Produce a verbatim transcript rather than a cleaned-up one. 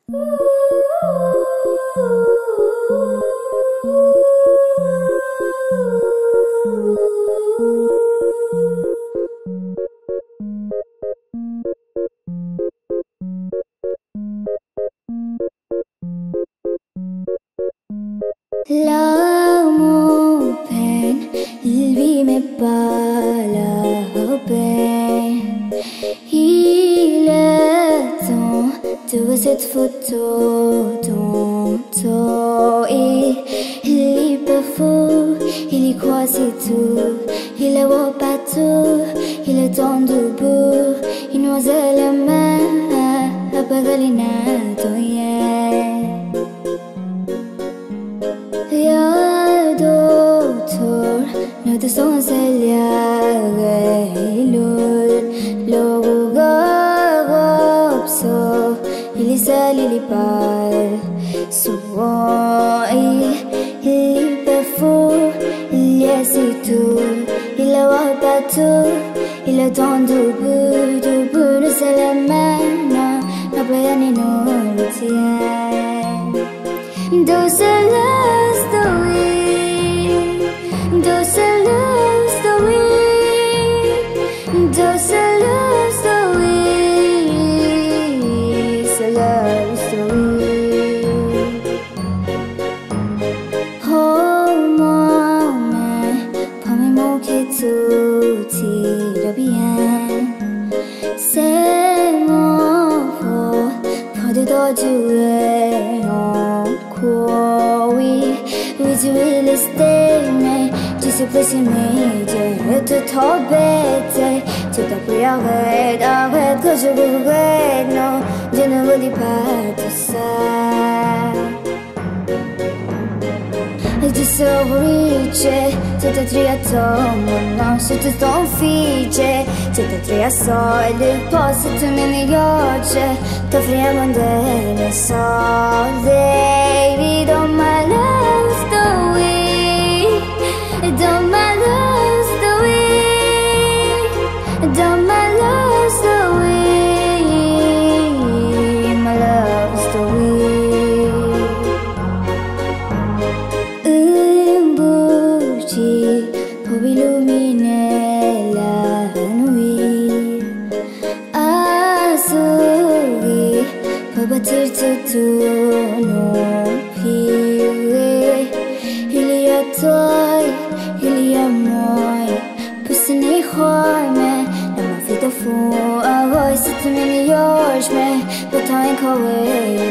L'amour peine, il vit mais pas la peine. Il est temps de voir cette photo dans ton et il est pas fou, il y croit c'est tout. Il la voit partout, il est temps debout. Il noie la main, à pagalina toye. Ya doctor, no te son celia ilul, logo gopso, il est sale, il est pâle, souvent il est pas fou, il y a c'est tout, il la voit partout, il attend debout, debout de la main, no playa ni no le tient. Those are love story, those are love story, those are love story, it's a love story. Oh maman, pas mes mots qui tout tire bien. C'est mon faux, pas de doigts oui, oui, tu veux le stay, tu sais pas si je te trop bête. Tu t'as pris arrête, arrête que je regrette. Non, je ne vous dis pas tout ça. Et tu sors riche, tu t'es triato, mon nom, je te t'en fiche. Tu t'es triato, e del posto tu mi migliorci. T'offriamo delle soldi. Don't my love story, don't my love story, don't my love story, my love story. Un buci può illuminare la nuit, azzurri può battere tutto noi. Il y a toi, il y a moi. Pusse ni har med när man flyttar få. Ahoj, sitter med mig görs med. På ta en kawai.